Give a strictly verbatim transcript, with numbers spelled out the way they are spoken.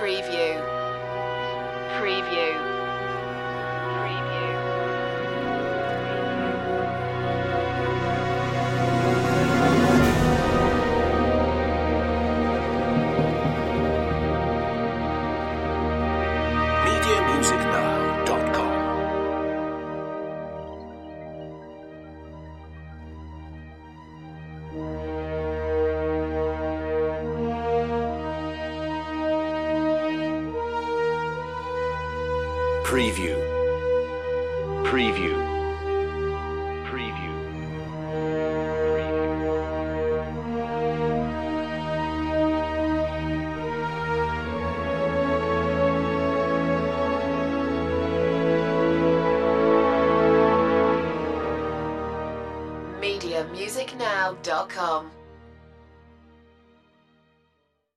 Preview. Preview. Preview. media music now dot com. Preview. Preview. Preview. media music now dot com